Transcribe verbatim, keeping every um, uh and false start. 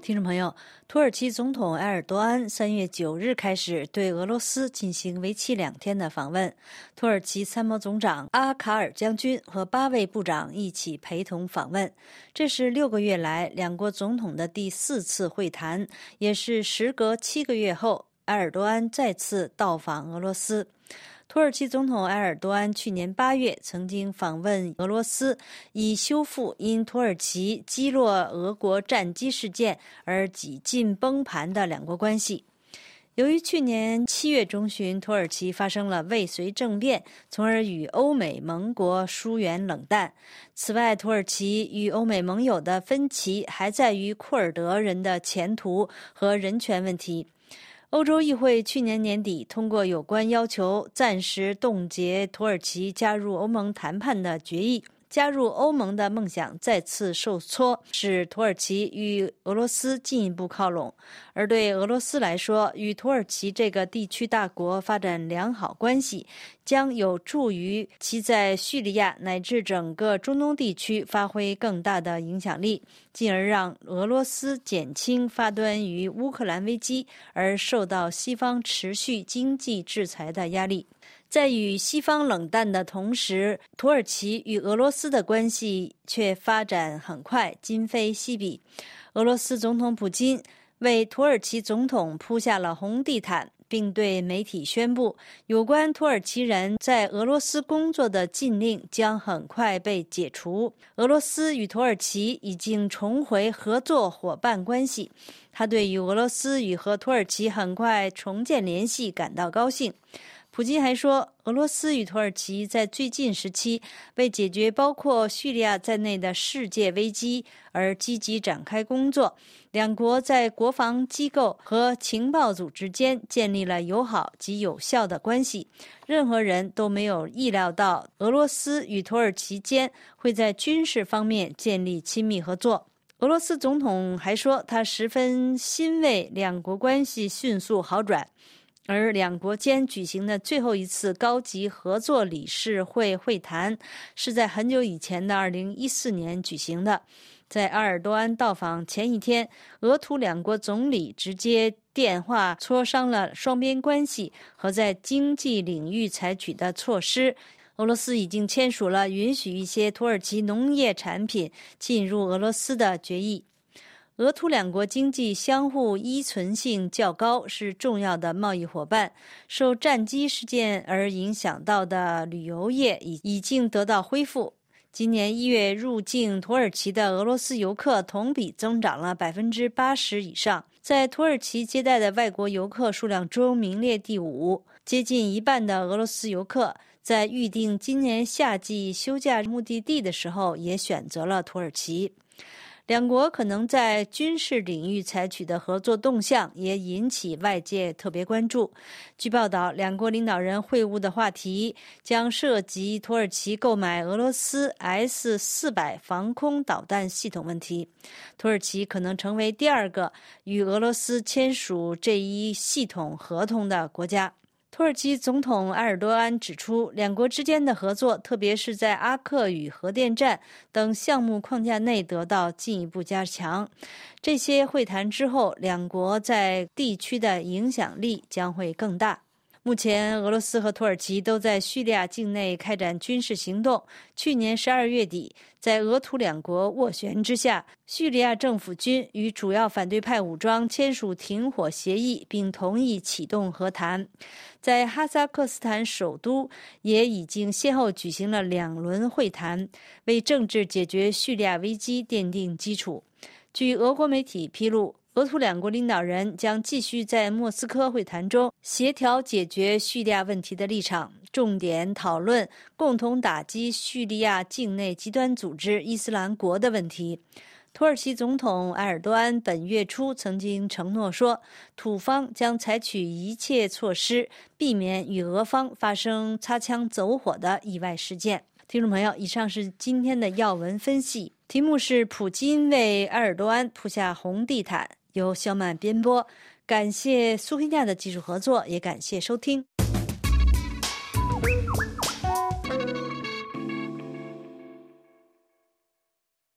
听众朋友，土耳其总统埃尔多安三月九日开始对俄罗斯进行为期两天的访问，土耳其参谋总长阿卡尔将军和八位部长一起陪同访问。这是六个月来两国总统的第四次会谈，也是时隔七个月后埃尔多安再次到访俄罗斯。土耳其总统埃尔多安去年八月曾经访问俄罗斯，以修复因土耳其击落俄国战机事件而几近崩盘的两国关系。由于去年七月中旬土耳其发生了未遂政变，从而与欧美盟国疏远冷淡。此外，土耳其与欧美盟友的分歧还在于库尔德人的前途和人权问题。欧洲议会去年年底通过有关要求暂时冻结土耳其加入欧盟谈判的决议，加入欧盟的梦想再次受挫，使土耳其与俄罗斯进一步靠拢。而对俄罗斯来说，与土耳其这个地区大国发展良好关系，将有助于其在叙利亚乃至整个中东地区发挥更大的影响力，进而让俄罗斯减轻发端于乌克兰危机而受到西方持续经济制裁的压力。在与西方冷淡的同时，土耳其与俄罗斯的关系却发展很快，今非昔比。俄罗斯总统普京为土耳其总统铺下了红地毯，并对媒体宣布，有关土耳其人在俄罗斯工作的禁令将很快被解除。俄罗斯与土耳其已经重回合作伙伴关系，他对于俄罗斯与和土耳其很快重建联系感到高兴。普京还说，俄罗斯与土耳其在最近时期为解决包括叙利亚在内的世界危机而积极展开工作，两国在国防机构和情报组织间建立了友好及有效的关系。任何人都没有意料到俄罗斯与土耳其间会在军事方面建立亲密合作。俄罗斯总统还说，他十分欣慰两国关系迅速好转。而两国间举行的最后一次高级合作理事会会谈是在很久以前的二零一四年举行的。在埃尔多安到访前一天，俄土两国总理直接电话磋商了双边关系和在经济领域采取的措施。俄罗斯已经签署了允许一些土耳其农业产品进入俄罗斯的决议。俄土两国经济相互依存性较高，是重要的贸易伙伴。受战机事件而影响到的旅游业已已经得到恢复。今年一月入境土耳其的俄罗斯游客同比增长了百分之八十以上，在土耳其接待的外国游客数量中名列第五。接近一半的俄罗斯游客在预定今年夏季休假目的地的时候，也选择了土耳其。两国可能在军事领域采取的合作动向也引起外界特别关注。据报道，两国领导人会晤的话题将涉及土耳其购买俄罗斯 S 四百 防空导弹系统问题。土耳其可能成为第二个与俄罗斯签署这一系统合同的国家。土耳其总统埃尔多安指出，两国之间的合作，特别是在阿克与核电站等项目框架内得到进一步加强。这些会谈之后，两国在地区的影响力将会更大。目前，俄罗斯和土耳其都在叙利亚境内开展军事行动。去年十二月底，在俄土两国斡旋之下，叙利亚政府军与主要反对派武装签署停火协议，并同意启动和谈。在哈萨克斯坦首都，也已经先后举行了两轮会谈，为政治解决叙利亚危机奠定基础。据俄国媒体披露，俄土两国领导人将继续在莫斯科会谈中协调解决叙利亚问题的立场，重点讨论共同打击叙利亚境内极端组织伊斯兰国的问题。土耳其总统埃尔多安本月初曾经承诺说，土方将采取一切措施，避免与俄方发生擦枪走火的意外事件。听众朋友，以上是今天的要闻分析，题目是普京为埃尔多安铺下红地毯，由肖曼编播。感谢苏黑亚的技术合作，也感谢收听。